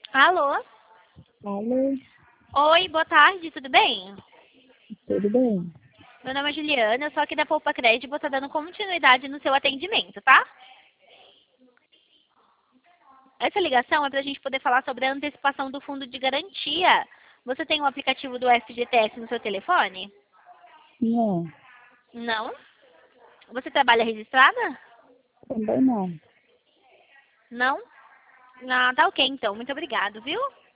Alô? Alô, Oi, boa tarde, tudo bem? tudo bem? Meu nome é Juliana, eu sou aqui da Poupa Crédito e vou estar dando continuidade no seu atendimento, tá? Essa ligação é para a gente poder falar sobre a antecipação do fundo de garantia. Você tem o aplicativo do FGTS no seu telefone? Não, Não? Você trabalha registrada? também não. Não? Ah, tá ok então. Muito obrigado, viu?